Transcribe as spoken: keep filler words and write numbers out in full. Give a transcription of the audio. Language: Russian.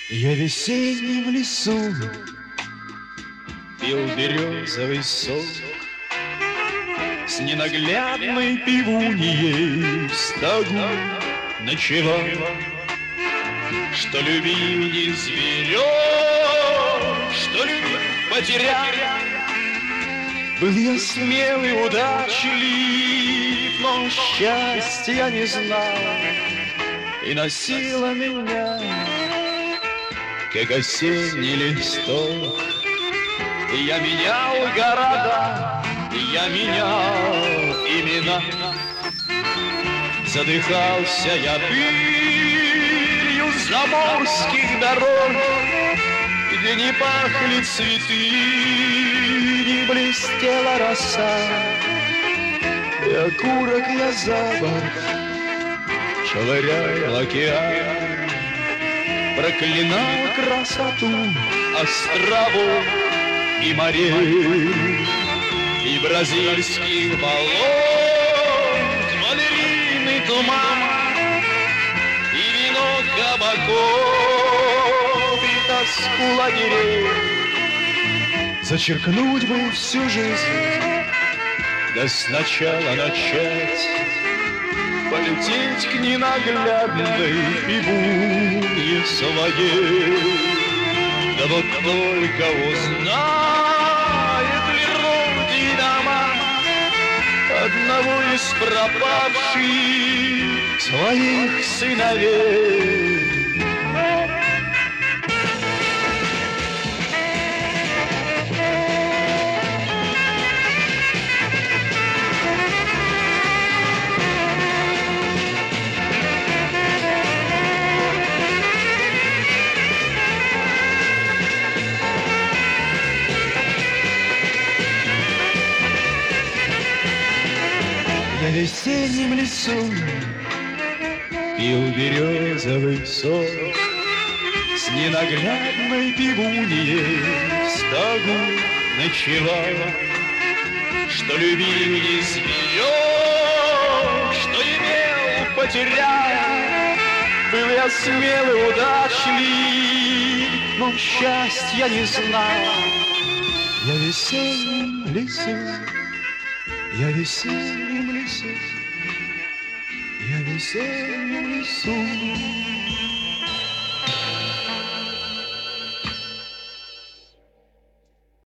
Я в весеннем лесу пил березовый сок с ненаглядной пивуньей в стогу ночевал, что любил не зверек, что любил потерять. Был я смелый, удачлив, но счастья не знал, и носила меня, как осенний листок. И я менял города, и я менял имена. Задыхался я пылью заморских дорог, где не пахли цветы, не блестела роса. И окурок я за борт швырял океан, проклинал красоту островов и морей, и бразильских болот, малиновый туман, и вино кабаков, и тоску лагерей. Зачеркнуть бы всю жизнь, да сначала начать, полететь к ненаглядной пивунье своей. Да вот только узнает ли Родина мать одного из пропавших своих сыновей. Я в весеннем лесу пил березовый сок с ненаглядной пивуньей в стогу ночевала, что любил не зверек, что имел потерять. Был я смелый, удачлив, но счастья не знал. Я в весеннем лесу, я в весеннем лесу, я в весеннем лесу.